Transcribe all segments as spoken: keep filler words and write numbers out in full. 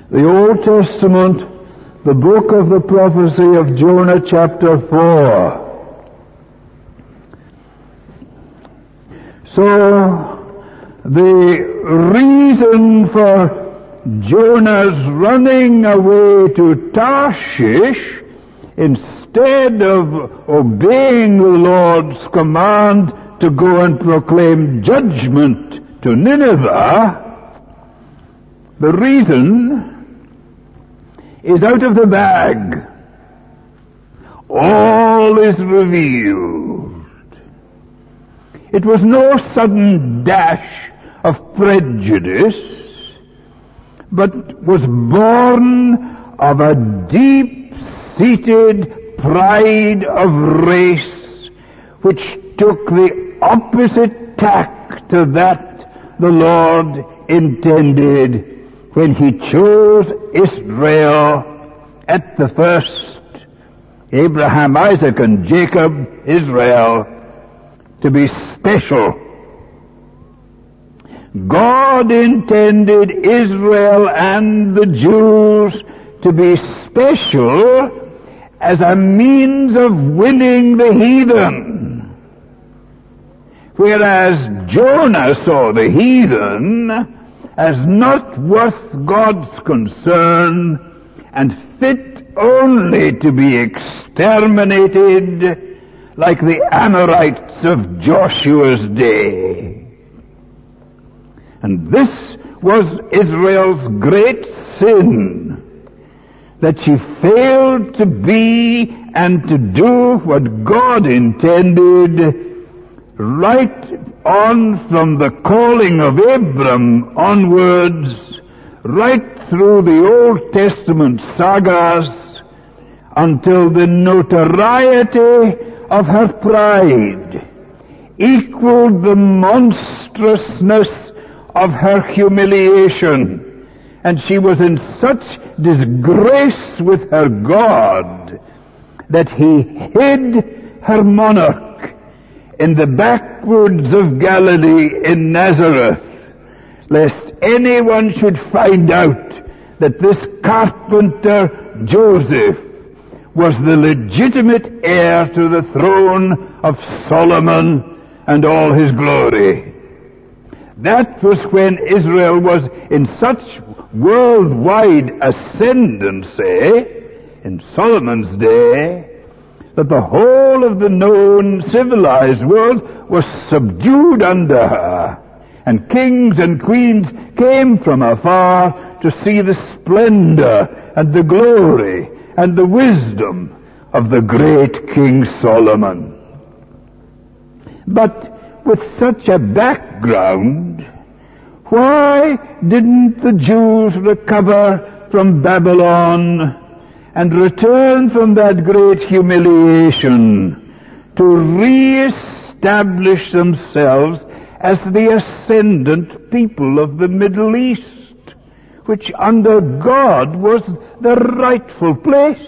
The Old Testament, the book of the prophecy of Jonah chapter four. So, the reason for Jonah's running away to Tarshish, instead of obeying the Lord's command to go and proclaim judgment to Nineveh, the reason is out of the bag. All is revealed. It was no sudden dash of prejudice, but was born of a deep-seated pride of race which took the opposite tack to that the Lord intended when he chose Israel at the first, Abraham, Isaac, and Jacob, Israel, to be special. God intended Israel and the Jews to be special as a means of winning the heathen. Whereas Jonah saw the heathen as not worth God's concern and fit only to be exterminated like the Amorites of Joshua's day. And this was Israel's great sin, that she failed to be and to do what God intended right on from the calling of Abram onwards, right through the Old Testament sagas, until the notoriety of her pride equaled the monstrousness of her humiliation, and she was in such disgrace with her God that he hid her monarch in the backwoods of Galilee in Nazareth, lest anyone should find out that this carpenter Joseph was the legitimate heir to the throne of Solomon and all his glory. That was when Israel was in such worldwide ascendancy in Solomon's day that the whole of the known civilized world was subdued under her, and kings and queens came from afar to see the splendor and the glory and the wisdom of the great King Solomon. But with such a background, why didn't the Jews recover from Babylon and return from that great humiliation to re-establish themselves as the ascendant people of the Middle East, which under God was the rightful place?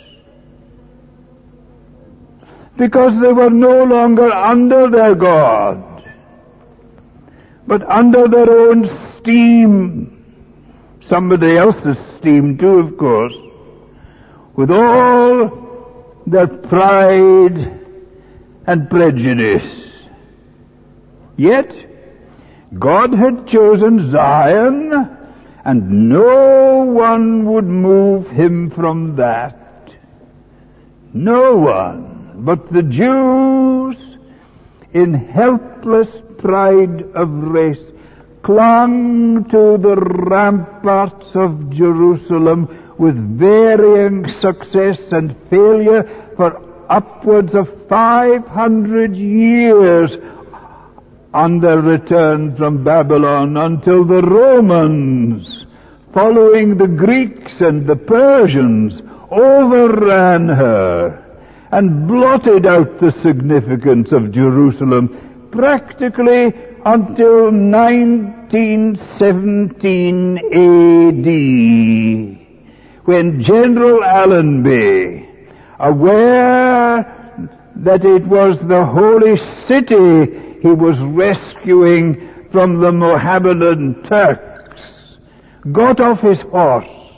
Because they were no longer under their God, but under their own steam, somebody else's steam too, of course, with all their pride and prejudice. Yet, God had chosen Zion, and no one would move him from that. No one. But the Jews, in helpless pride of race, clung to the ramparts of Jerusalem with varying success and failure for upwards of five hundred years on their return from Babylon, until the Romans, following the Greeks and the Persians, overran her and blotted out the significance of Jerusalem practically until nineteen seventeen A D, when General Allenby, aware that it was the holy city he was rescuing from the Mohammedan Turks, got off his horse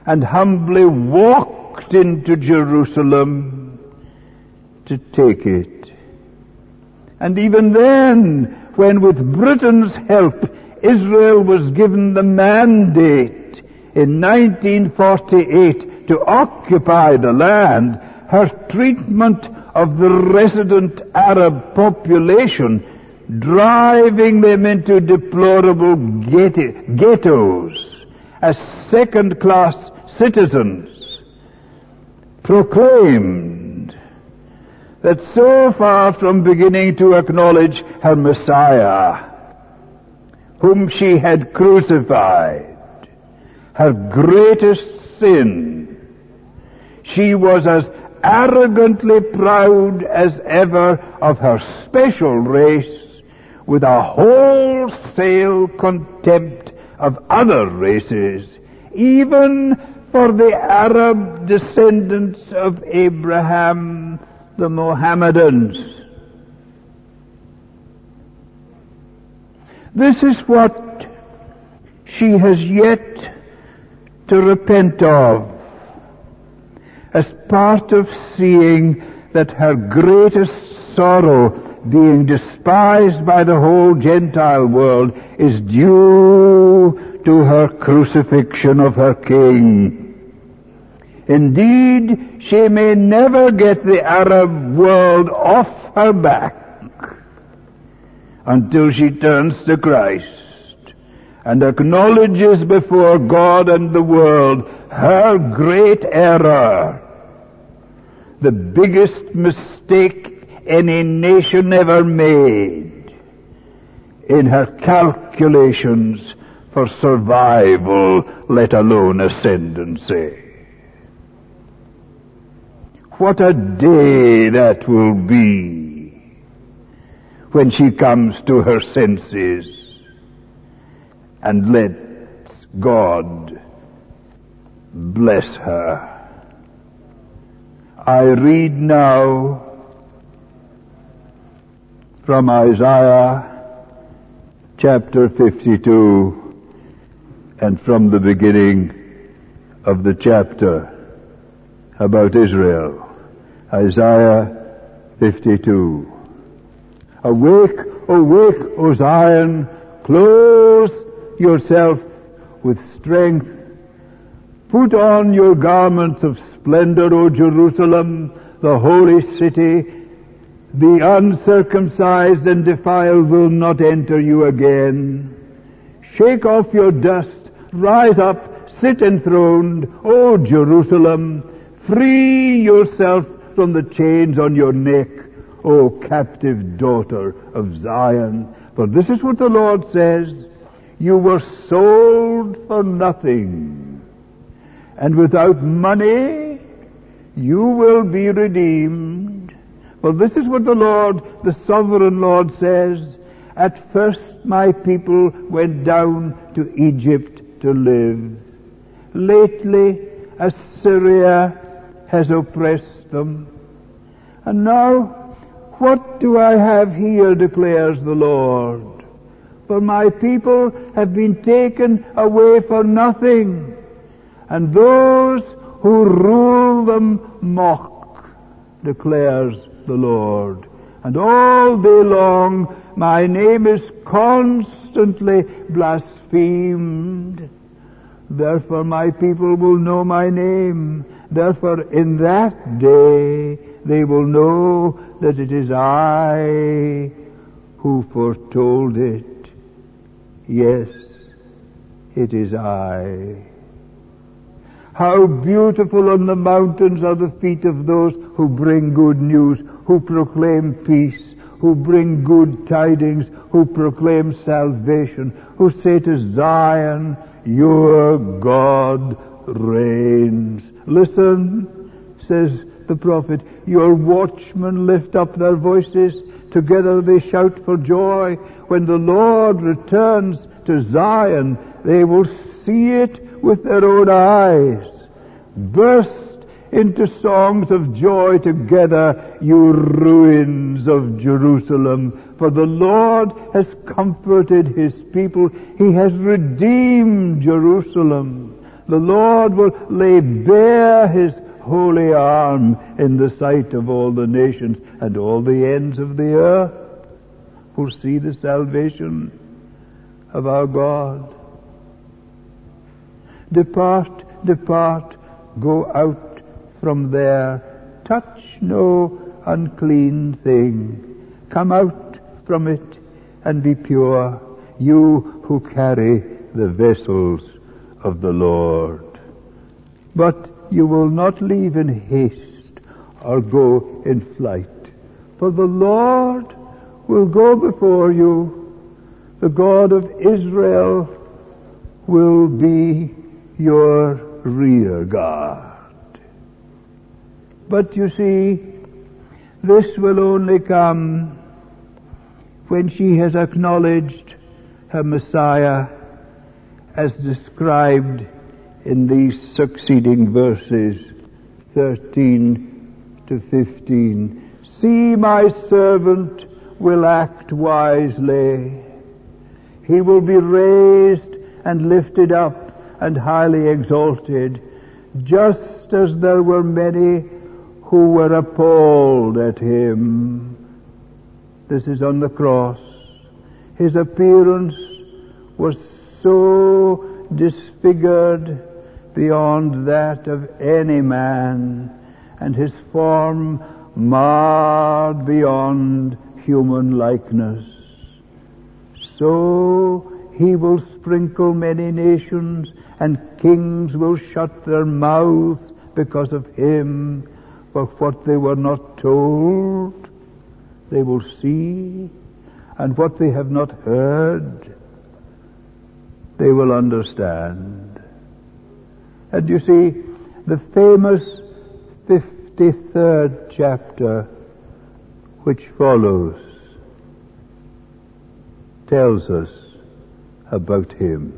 and humbly walked into Jerusalem to take it. And even then, when with Britain's help Israel was given the mandate in nineteen forty-eight to occupy the land, her treatment of the resident Arab population, driving them into deplorable ghettos as second-class citizens, proclaimed that so far from beginning to acknowledge her Messiah, whom she had crucified, her greatest sin, she was as arrogantly proud as ever of her special race, with a wholesale contempt of other races, even for the Arab descendants of Abraham, the Mohammedans. This is what she has yet to repent of, as part of seeing that her greatest sorrow, being despised by the whole Gentile world, is due to her crucifixion of her King. Indeed, she may never get the Arab world off her back until she turns to Christ and acknowledges before God and the world her great error, the biggest mistake any nation ever made in her calculations for survival, let alone ascendancy. What a day that will be when she comes to her senses and lets God bless her. I read now from Isaiah chapter fifty-two, and from the beginning of the chapter about Israel. Isaiah fifty-two. Awake, awake, O Zion, clothe yourself with strength. Put on your garments of splendor, O Jerusalem, the holy city. The uncircumcised and defiled will not enter you again. Shake off your dust, rise up, sit enthroned, O Jerusalem. Free yourself from the chains on your neck, O captive daughter of Zion. For this is what the Lord says, you were sold for nothing, and without money you will be redeemed. For this is what the Lord, the sovereign Lord, says, at first my people went down to Egypt to live. Lately Assyria has oppressed them. And now, what do I have here, declares the Lord? For my people have been taken away for nothing, and those who rule them mock, declares the Lord. And all day long my name is constantly blasphemed. Therefore my people will know my name. Therefore in that day they will know that it is I who foretold it. Yes, it is I. How beautiful on the mountains are the feet of those who bring good news, who proclaim peace, who bring good tidings, who proclaim salvation, who say to Zion, your God reigns. Listen, says the prophet, your watchmen lift up their voices, together they shout for joy. When the Lord returns to Zion, they will see it with their own eyes. Burst into songs of joy together, you ruins of Jerusalem, for the Lord has comforted his people. He has redeemed Jerusalem. The Lord will lay bare his holy arm in the sight of all the nations, and all the ends of the earth will see the salvation of our God. Depart, depart, go out from there. Touch no unclean thing. Come out from it and be pure, you who carry the vessels of the Lord. But you will not leave in haste or go in flight, for the Lord will go before you. The God of Israel will be your rear guard. But you see, this will only come when she has acknowledged her Messiah as described in these succeeding verses thirteen to fifteen. See, my servant will act wisely. He will be raised and lifted up and highly exalted, just as there were many who were appalled at him. This is on the cross. His appearance was so disfigured beyond that of any man, and his form marred beyond human likeness. So he will sprinkle many nations, and kings will shut their mouths because of him. For what they were not told, they will see, and what they have not heard, they will understand. And you see, the famous fifty-third chapter, which follows, tells us about him.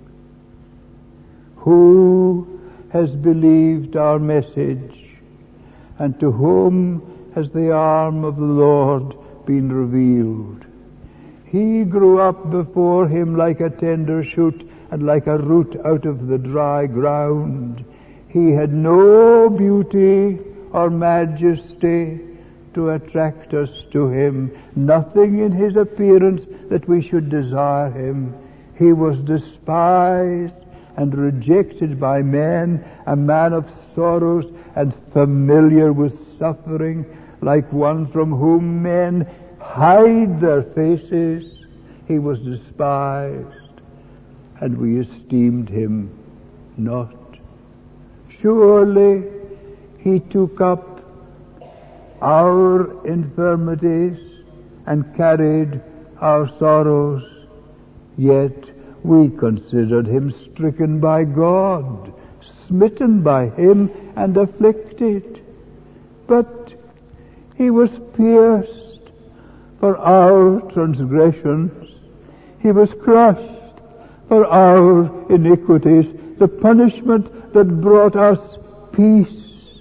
Who has believed our message, and to whom has the arm of the Lord been revealed? He grew up before him like a tender shoot, and like a root out of the dry ground. He had no beauty or majesty to attract us to him, nothing in his appearance that we should desire him. He was despised and rejected by men, a man of sorrows and familiar with suffering, like one from whom men hide their faces. He was despised, and we esteemed him not. Surely he took up our infirmities and carried our sorrows, yet we considered him stricken by God, smitten by him, and afflicted. But he was pierced for our transgressions. He was crushed for our iniquities. The punishment that brought us peace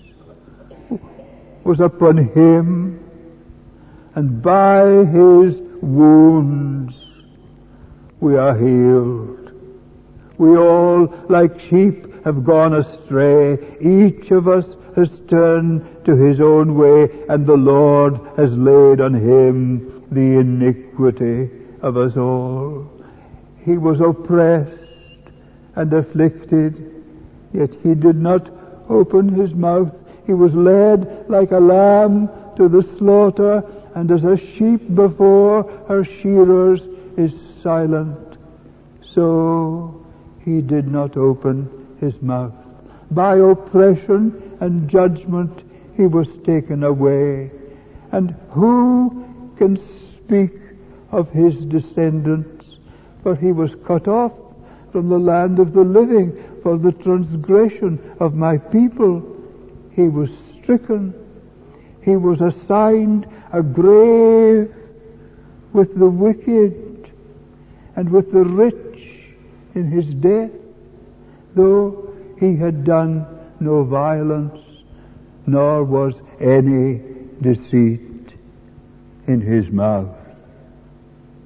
was upon him, and by his wounds we are healed. We all, like sheep, have gone astray. Each of us has turned to his own way, and the Lord has laid on him the iniquity of us all. He was oppressed and afflicted, yet he did not open his mouth. He was led like a lamb to the slaughter, and as a sheep before her shearers is silent, so he did not open his mouth. By oppression and judgment he was taken away. And who can speak of his descendants? For he was cut off from the land of the living for the transgression of my people. He was stricken. He was assigned a grave with the wicked and with the rich in his death, though he had done no violence, nor was any deceit in his mouth.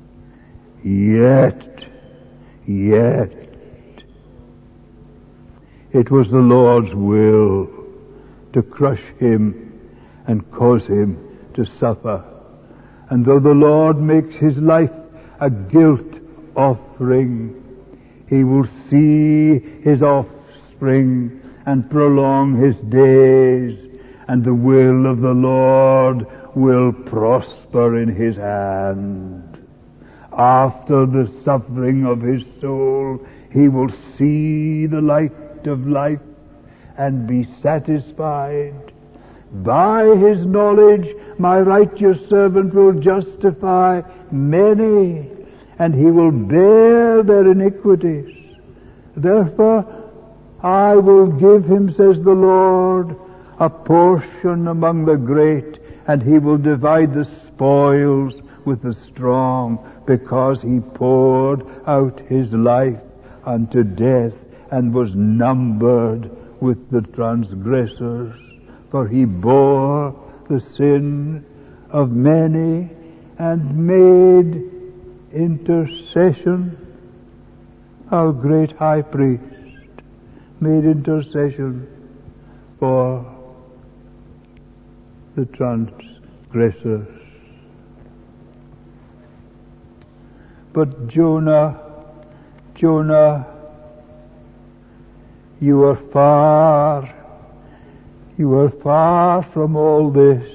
Yet, yet, It was the Lord's will to crush him and cause him to suffer. And though the Lord makes his life a guilt offering, he will see his offspring and prolong his days, and the will of the Lord will prosper in his hand. After the suffering of his soul, he will see the light of life and be satisfied. By his knowledge, my righteous servant will justify many, and he will bear their iniquities. Therefore, I will give him, says the Lord, a portion among the great, and he will divide the spoils with the strong, because he poured out his life unto death, and was numbered with the transgressors. For he bore the sin of many, and made intercession. Our great high priest made intercession for the transgressors. But Jonah, Jonah, you are far, you are far from all this.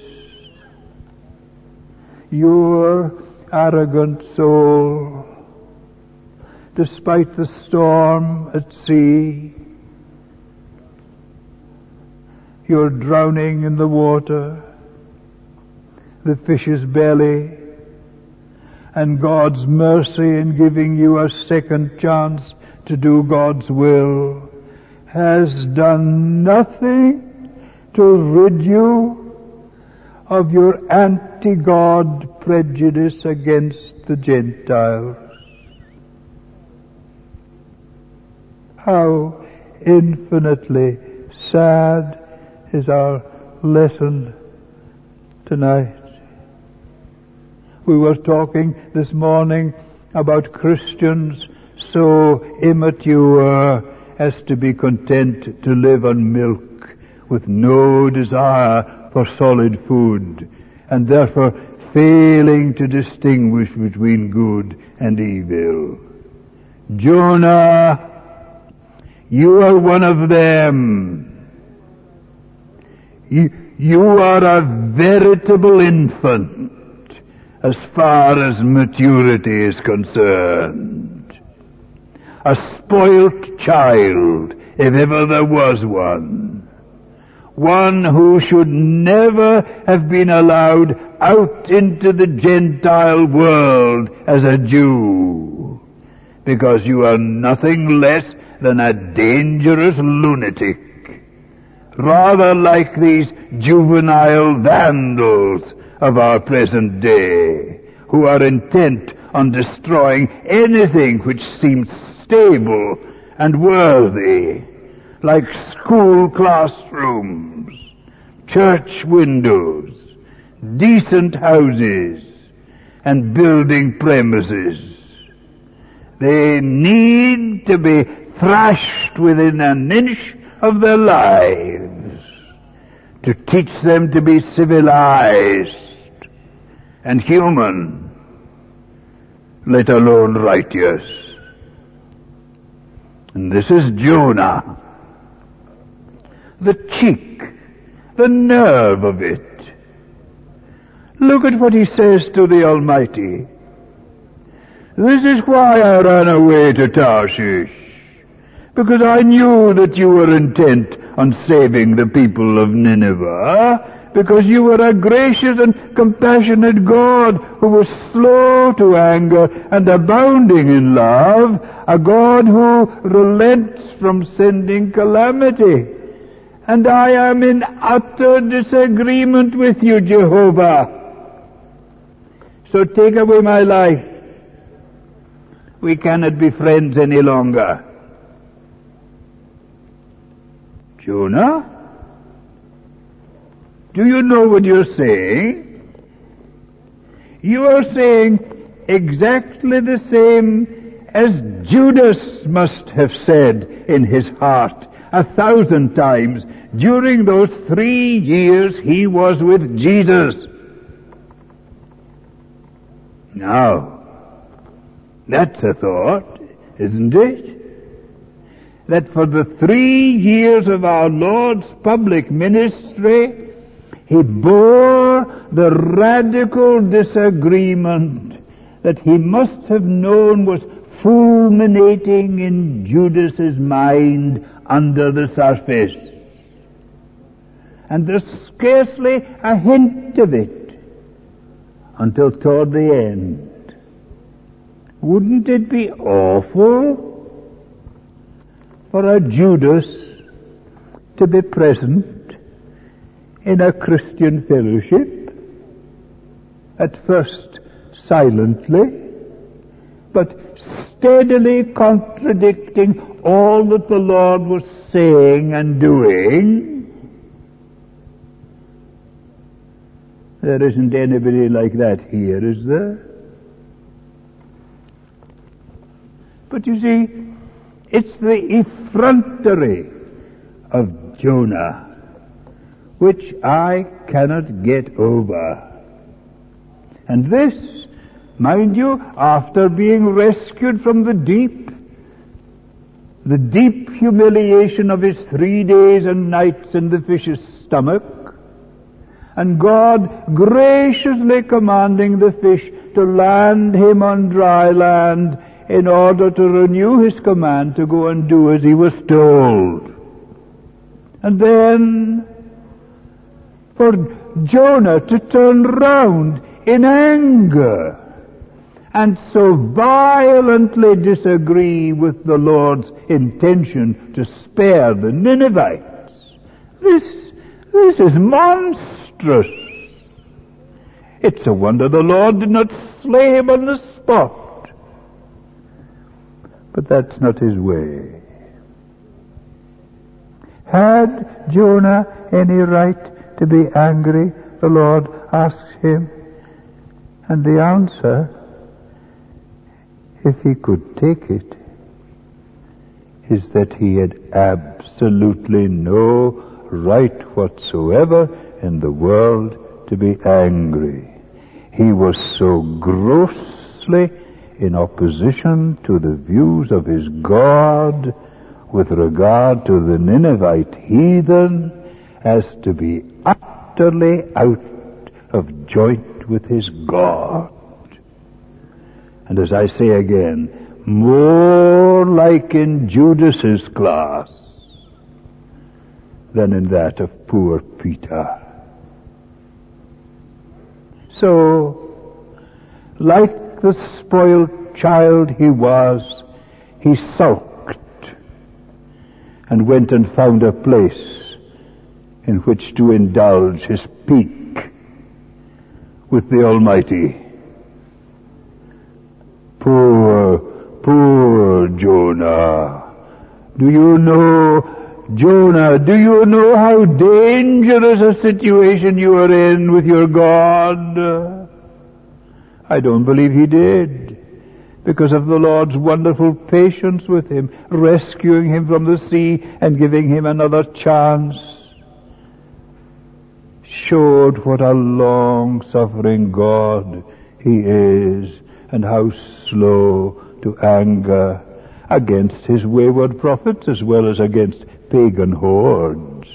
Your arrogant soul, despite the storm at sea, you're drowning in the water, the fish's belly, and God's mercy in giving you a second chance to do God's will has done nothing to rid you of your anti-God prejudice against the Gentiles. How infinitely sad is our lesson tonight. We were talking this morning about Christians so immature as to be content to live on milk with no desire for solid food, and therefore failing to distinguish between good and evil. Jonah, you are one of them. You, you are a veritable infant as far as maturity is concerned. A spoilt child, if ever there was one. One who should never have been allowed out into the Gentile world as a Jew, because you are nothing less than a dangerous lunatic, rather like these juvenile vandals of our present day, who are intent on destroying anything which seems stable and worthy, like school classrooms, church windows, decent houses, and building premises. They need to be thrashed within an inch of their lives to teach them to be civilized and human, let alone righteous. And this is Jonah. The cheek, the nerve of it. Look at what he says to the Almighty. This is why I ran away to Tarshish, because I knew that you were intent on saving the people of Nineveh, because you were a gracious and compassionate God who was slow to anger and abounding in love, a God who relents from sending calamity. And I am in utter disagreement with you, Jehovah. So take away my life. We cannot be friends any longer. Jonah? Do you know what you're saying? You are saying exactly the same as Judas must have said in his heart a thousand times during those three years he was with Jesus. Now, that's a thought, isn't it? That for the three years of our Lord's public ministry, he bore the radical disagreement that he must have known was fulminating in Judas's mind under the surface. And there's scarcely a hint of it until toward the end. Wouldn't it be awful for a Judas to be present in a Christian fellowship, at first silently, but steadily contradicting all that the Lord was saying and doing? There isn't anybody like that here, is there? But you see, it's the effrontery of Jonah which I cannot get over. And this, mind you, after being rescued from the deep, the deep humiliation of his three days and nights in the fish's stomach, and God graciously commanding the fish to land him on dry land in order to renew his command to go and do as he was told. And then for Jonah to turn round in anger and so violently disagree with the Lord's intention to spare the Ninevites. This, this is monstrous. It's a wonder the Lord did not slay him on the spot. But that's not his way. Had Jonah any right to be angry? The Lord asks him. And the answer, if he could take it, is that he had absolutely no right whatsoever in the world to be angry. He was so grossly in opposition to the views of his God with regard to the Ninevite heathen as to be utterly out of joint with his God. And as I say again, more like in Judas's class than in that of poor Peter. So, like the spoiled child he was, he sulked and went and found a place in which to indulge his pique with the Almighty. Poor, poor Jonah. Do you know, Jonah, do you know how dangerous a situation you are in with your God? I don't believe he did, because of the Lord's wonderful patience with him, rescuing him from the sea and giving him another chance. Showed what a long-suffering God he is, and how slow to anger against his wayward prophets as well as against pagan hordes.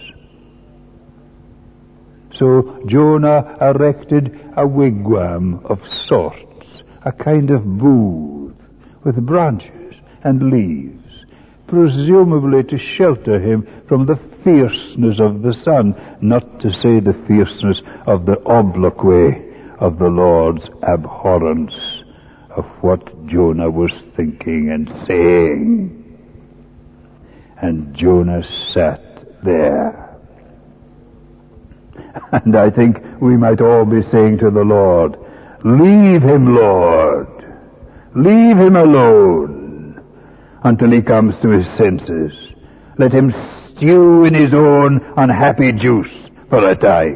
So Jonah erected a wigwam of sorts, a kind of booth with branches and leaves, presumably to shelter him from the fierceness of the sun, not to say the fierceness of the obloquy of the Lord's abhorrence of what Jonah was thinking and saying. And Jonah sat there. And I think we might all be saying to the Lord, leave him, Lord. Leave him alone until he comes to his senses. Let him stew in his own unhappy juice for a time.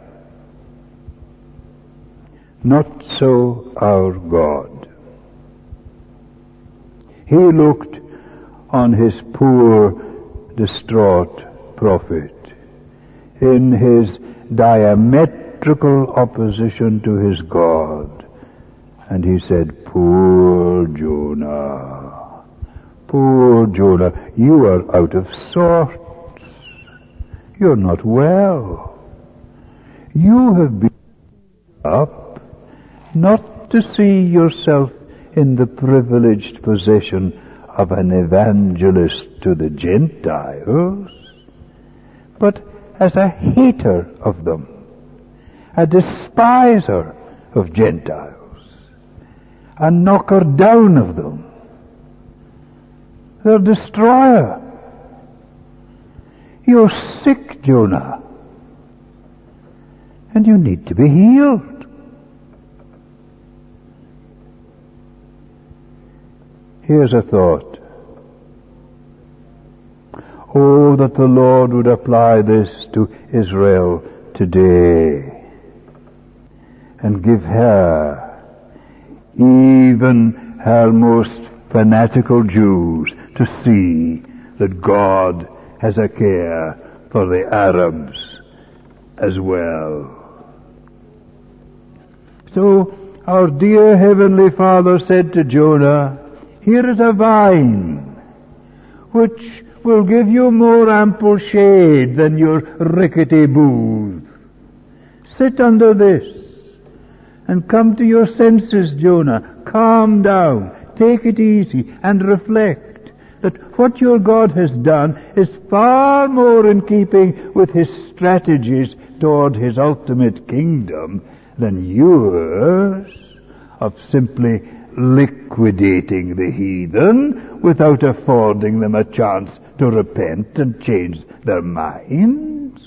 Not so our God. He looked on his poor, distraught prophet in his diametrical opposition to his God. And he said, "Poor Jonah, poor Jonah, you are out of sorts. You're not well. You have been up not to see yourself in the privileged position of an evangelist to the Gentiles, but as a hater of them, a despiser of Gentiles, a knocker down of them, their destroyer. You're sick, Jonah, and you need to be healed." Here's a thought. Oh, that the Lord would apply this to Israel today and give her, even her most fanatical Jews, to see that God has a care for the Arabs as well. So our dear Heavenly Father said to Jonah, "Here is a vine which will give you more ample shade than your rickety booth. Sit under this and come to your senses, Jonah. Calm down, take it easy, and reflect that what your God has done is far more in keeping with his strategies toward his ultimate kingdom than yours of simply liquidating the heathen without affording them a chance to repent and change their minds.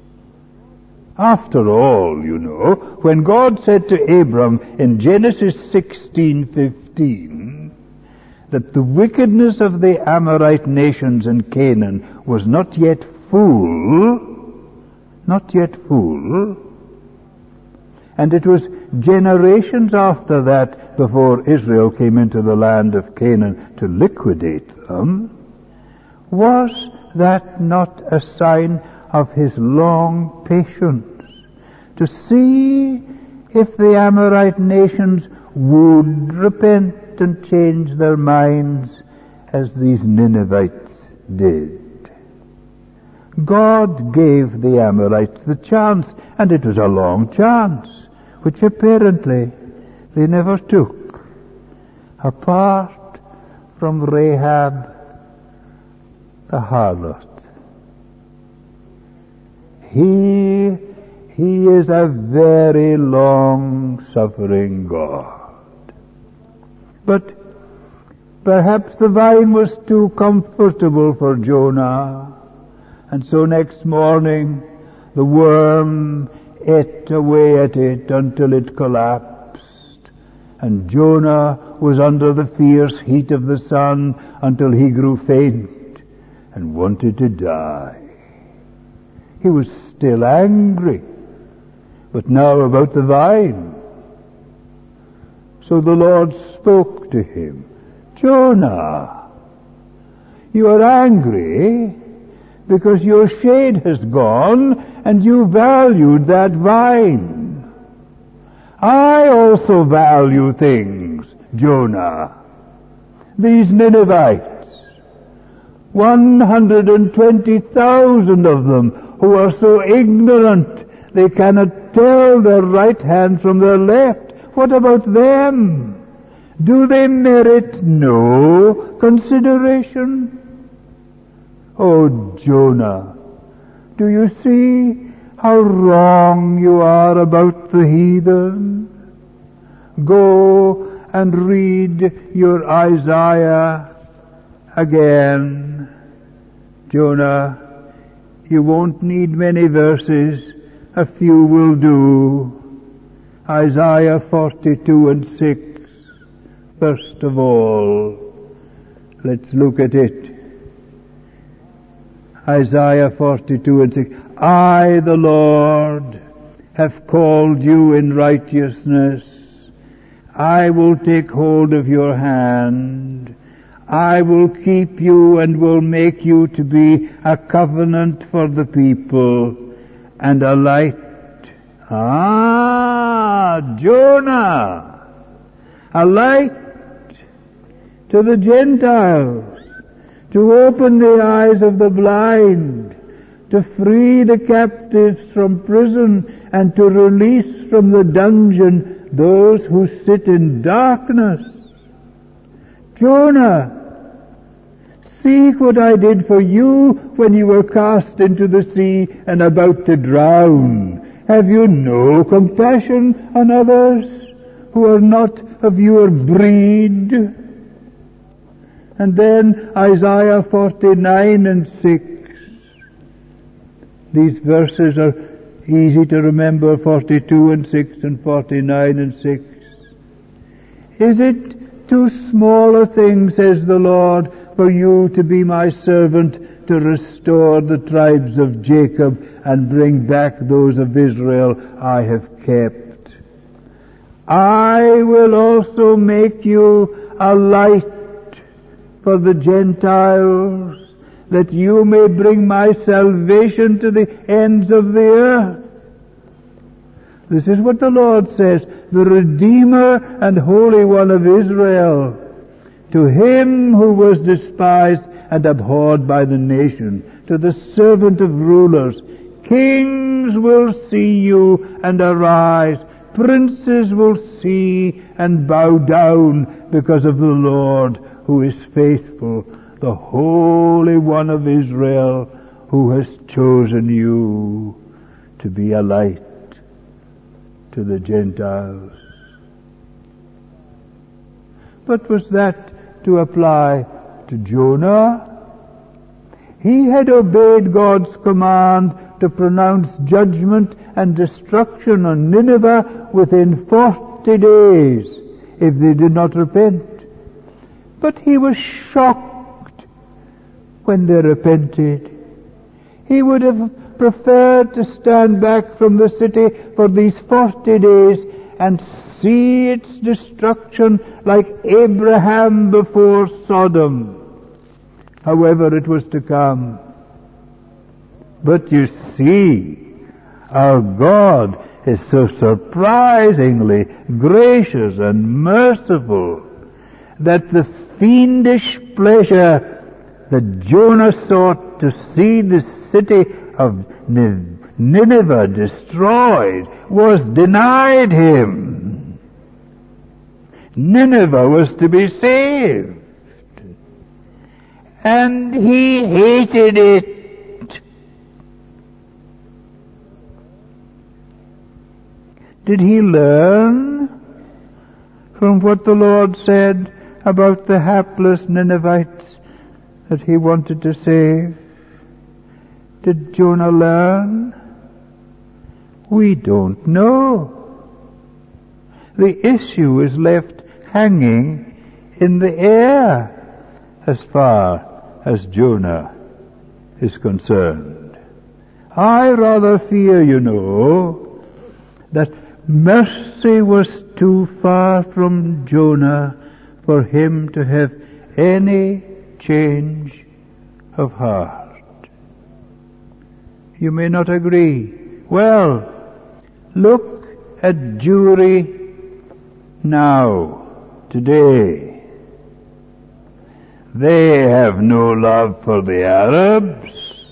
After all, you know, when God said to Abram in Genesis sixteen fifteen that the wickedness of the Amorite nations in Canaan was not yet full, not yet full, and it was generations after that before Israel came into the land of Canaan to liquidate them, was that not a sign of his long patience to see if the Amorite nations would repent and change their minds as these Ninevites did? God gave the Amorites the chance, and it was a long chance, which apparently they never took, apart from Rahab the harlot. He, he is a very long-suffering God. But perhaps the vine was too comfortable for Jonah, and so next morning the worm ate away at it until it collapsed, and Jonah was under the fierce heat of the sun until he grew faint and wanted to die. He was still angry, but now about the vine. So the Lord spoke to him, "Jonah, you are angry because your shade has gone and you valued that vine. I also value things, Jonah. These Ninevites, one hundred twenty thousand of them, who are so ignorant they cannot tell their right hand from their left. What about them? Do they merit no consideration? Oh, Jonah, do you see how wrong you are about the heathen? Go and read your Isaiah again. Jonah, you won't need many verses. A few will do. Isaiah forty-two and six. First of all, let's look at it. Isaiah forty-two and six. I, the Lord, have called you in righteousness. I will take hold of your hand. I will keep you and will make you to be a covenant for the people and a light. Ah, Jonah, a light to the Gentiles, to open the eyes of the blind, to free the captives from prison, and to release from the dungeon those who sit in darkness. Jonah, see what I did for you when you were cast into the sea and about to drown. Have you no compassion on others who are not of your breed? And then Isaiah forty-nine and six. These verses are easy to remember, forty-two and six and forty-nine and six. Is it too small a thing, says the Lord, for you to be my servant, to restore the tribes of Jacob and bring back those of Israel I have kept? I will also make you a light for the Gentiles, that you may bring my salvation to the ends of the earth. This is what the Lord says, the Redeemer and Holy One of Israel. To him who was despised and abhorred by the nation, to the servant of rulers, kings will see you and arise, princes will see and bow down because of the Lord who is faithful, the Holy One of Israel, who has chosen you to be a light to the Gentiles. But was that to apply to Jonah? He had obeyed God's command to pronounce judgment and destruction on Nineveh within forty days if they did not repent. But he was shocked when they repented. He would have preferred to stand back from the city for these forty days and see its destruction like Abraham before Sodom. However, it was to come. But you see, our God is so surprisingly gracious and merciful that the fiendish pleasure that Jonah sought to see the city of Nineveh destroyed was denied him. Nineveh was to be saved, and he hated it. Did he learn from what the Lord said about the hapless Ninevites that he wanted to save? Did Jonah learn? We don't know. The issue is left hanging in the air as far as Jonah is concerned. I rather fear, you know, that mercy was too far from Jonah for him to have any change of heart. You may not agree. Well, look at Jewry now, today. They have no love for the Arabs.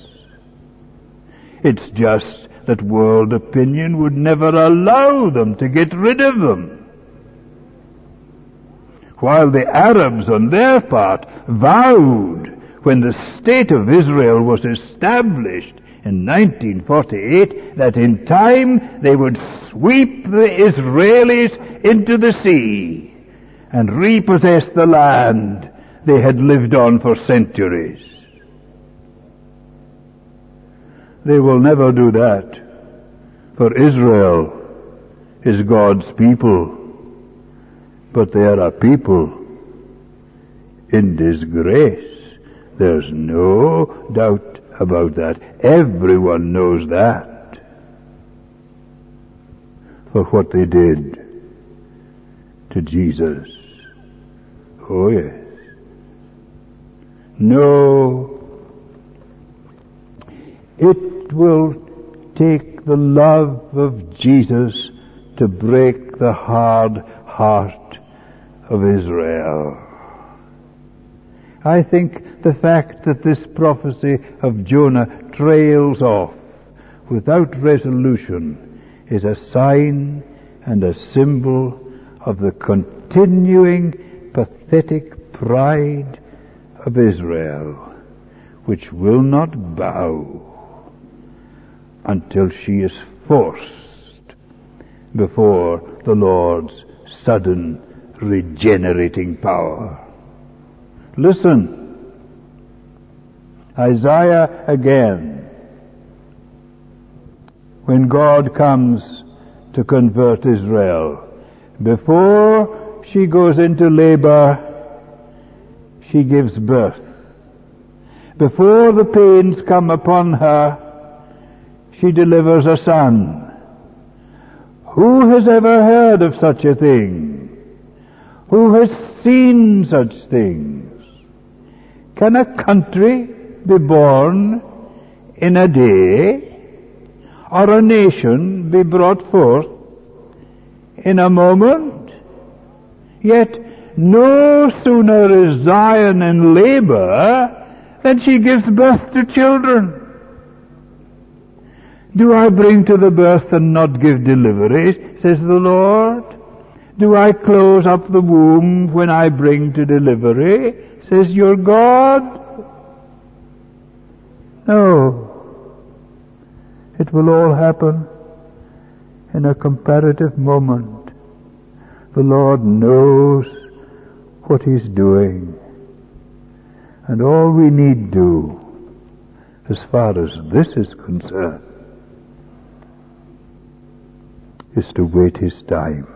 It's just that world opinion would never allow them to get rid of them. While the Arabs on their part vowed, when the state of Israel was established in nineteen forty-eight, that in time they would sweep the Israelis into the sea and repossess the land they had lived on for centuries. They will never do that, for Israel is God's people, but they are a people in disgrace. There's no doubt about that. Everyone knows that, for what they did to Jesus. Oh yes, No, it will take the love of Jesus to break the hard heart of Israel. I think the fact that this prophecy of Jonah trails off without resolution is a sign and a symbol of the continuing pathetic pride of Israel, which will not bow until she is forced before the Lord's sudden regenerating power. Listen, Isaiah again, when God comes to convert Israel, before she goes into labor, she gives birth. Before the pains come upon her, she delivers a son. Who has ever heard of such a thing? Who has seen such things? Can a country be born in a day, or a nation be brought forth in a moment? Yet no sooner is Zion in labor than she gives birth to children. Do I bring to the birth and not give delivery, says the Lord? Do I close up the womb when I bring to delivery, says your God? No. It will all happen in a comparative moment. The Lord knows what He's doing. And all we need do, as far as this is concerned, is to wait His time.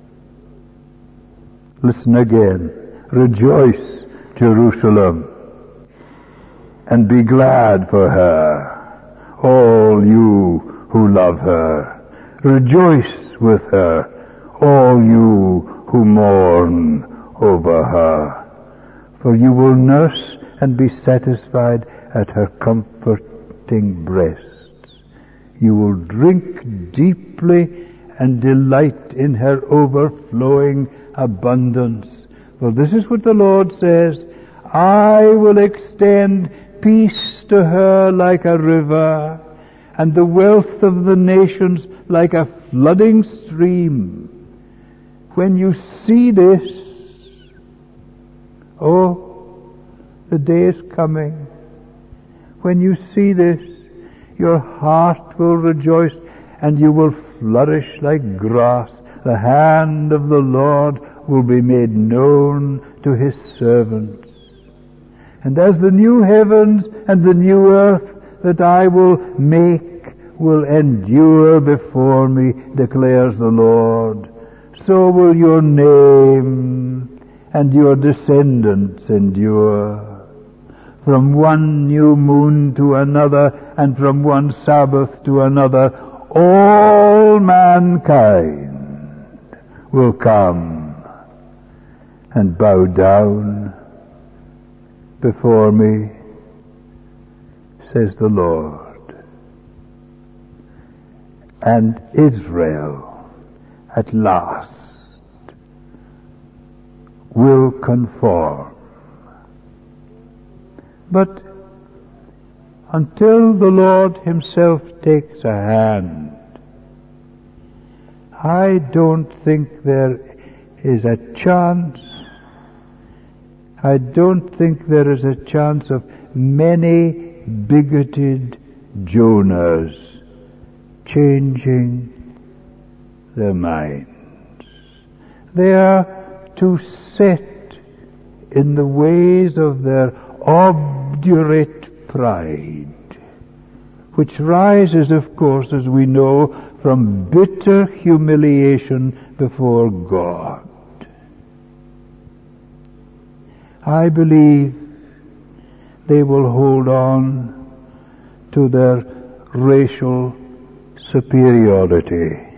Listen again. Rejoice, Jerusalem, and be glad for her, all you who love her. Rejoice with her, all you who mourn over her. For you will nurse and be satisfied at her comforting breasts. You will drink deeply and delight in her overflowing abundance. For this is what the Lord says, I will extend peace to her like a river, and the wealth of the nations like a flooding stream. When you see this, oh, the day is coming. When you see this, your heart will rejoice, and you will flourish like grass. The hand of the Lord will be made known to His servants. And as the new heavens and the new earth that I will make will endure before me, declares the Lord, so will your name and your descendants endure. From one new moon to another, and from one Sabbath to another, all mankind will come and bow down before me, says the Lord. And Israel at last will conform. But until the Lord Himself takes a hand, I don't think there is a chance, I don't think there is a chance of many bigoted Jonahs changing their minds. They are too set in the ways of their obdurate pride, which rises, of course, as we know, from bitter humiliation before God. I believe they will hold on to their racial superiority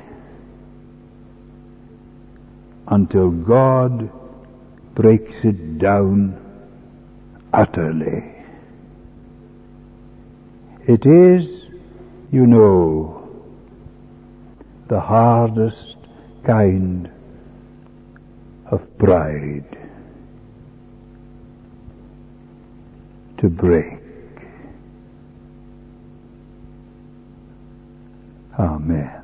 until God breaks it down utterly. It is, you know, the hardest kind of pride to break. Amen.